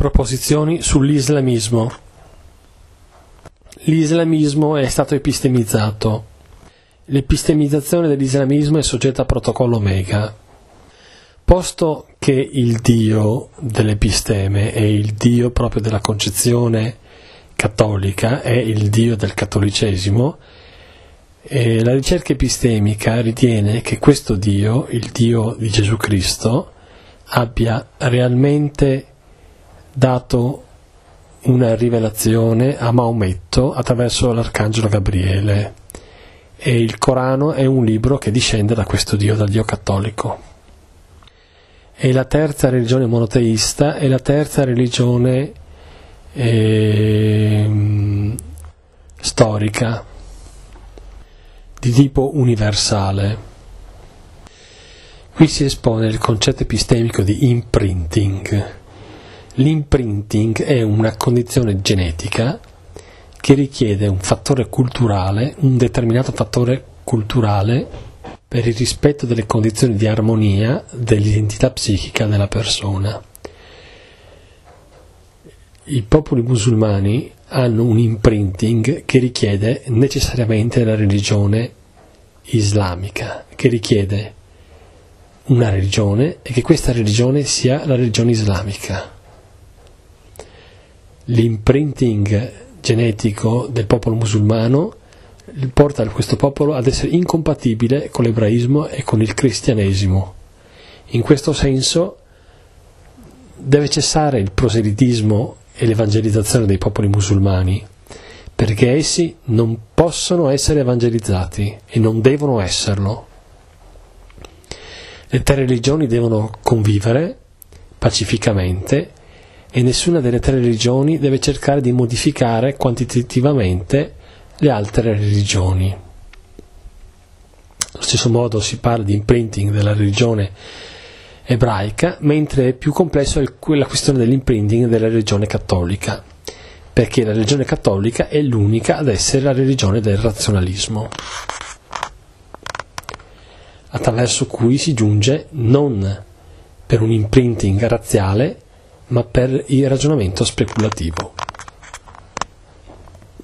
Proposizioni sull'islamismo. L'islamismo è stato epistemizzato. L'epistemizzazione dell'islamismo è soggetta a protocollo Omega. Posto che il Dio dell'episteme è il Dio proprio della concezione cattolica, è il Dio del cattolicesimo, la ricerca epistemica ritiene che questo Dio, il Dio di Gesù Cristo, abbia realmente dato una rivelazione a Maometto attraverso l'arcangelo Gabriele, e il Corano è un libro che discende da questo Dio, dal Dio cattolico. È la terza religione monoteista, è la terza religione storica di tipo universale. Qui si espone il concetto epistemico di imprinting. L'imprinting è una condizione genetica che richiede un fattore culturale, un determinato fattore culturale per il rispetto delle condizioni di armonia dell'identità psichica della persona. I popoli musulmani hanno un imprinting che richiede necessariamente la religione islamica, che richiede una religione e che questa religione sia la religione islamica. L'imprinting genetico del popolo musulmano porta questo popolo ad essere incompatibile con l'ebraismo e con il cristianesimo. In questo senso deve cessare il proselitismo e l'evangelizzazione dei popoli musulmani, perché essi non possono essere evangelizzati e non devono esserlo. Le tre religioni devono convivere pacificamente e nessuna delle tre religioni deve cercare di modificare quantitativamente le altre religioni. Allo stesso modo si parla di imprinting della religione ebraica, mentre è più complesso è la questione dell'imprinting della religione cattolica, perché la religione cattolica è l'unica ad essere la religione del razionalismo, attraverso cui si giunge non per un imprinting razziale, ma per il ragionamento speculativo.